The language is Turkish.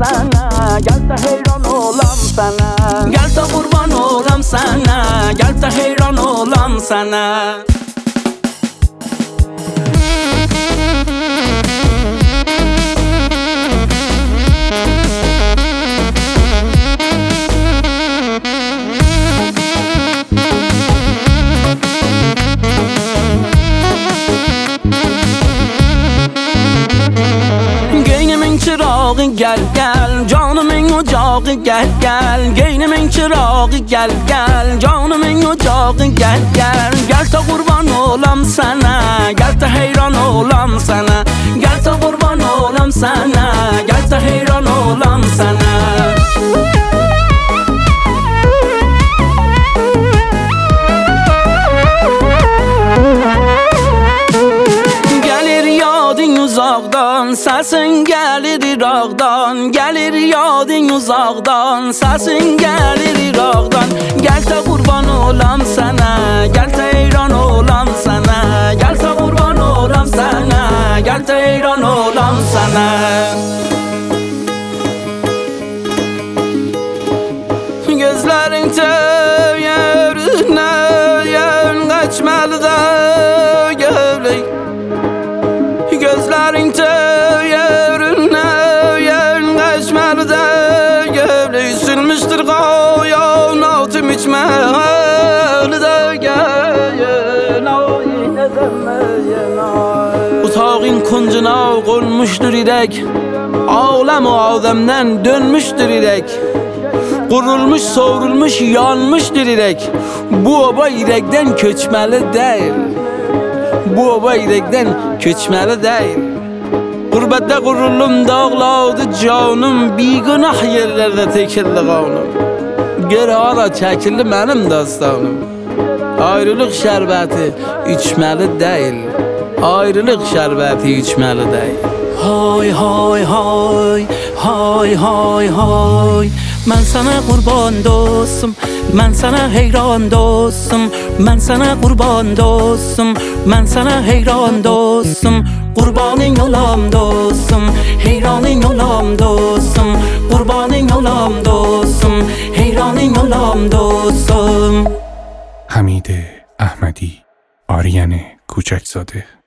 sana, gel de heyran olam sana. Gel de kurban olam sana, gel de heyran olam sana. Çırağı gel gel, canımın ocağı gel gel. Geynimin çırağı gel gel, canımın ocağı gel gel. Gel de kurban olam sana, gel de heyran olam sana. Gel de kurban olam sana, gel de heyran olam sana. Uzaqdan səsin gəlir İraqdan, gəlir yadın uzaqdan, səsin gəlir İraqdan. Gəl də qurban olam sənə, gəl də heyran olam sənə. Gəl də qurban olam sənə, gəl də heyran olam sənə. Gözlərin təyərinə yön qaçmalı da gövlək. Gözlerin teyerine yen geçmeli de gövleyi sürmüştür kayan altım içmeli de geyen ayine demeyen ay. Utağın kuncuna konmuştur irek, alem o ademden dönmüştür irek. Kurulmuş, sovrulmuş, yanmıştır irek. Bu oba irekten köçmeli değil. Bu oba irekten köçmeli değil. Gurbette gurullum dağladı canım, bir günah yerlerde tekildi kanım. Geri hala çekildi benim dastanım. Ayrılık şerbeti içmeli değil. Ayrılık şerbeti içmeli değil. Hay hay hay, hay hay hay. Ben sana kurban dostum, ben sana heyran dostum. Ben sana kurban dostum, ben sana heyran dostum. Kurbanın olam dostum, heyranın olam dostum. Kurbanın olam dostum, heyranın olam dostum. حمید احمدی، آریان کوچکزاده.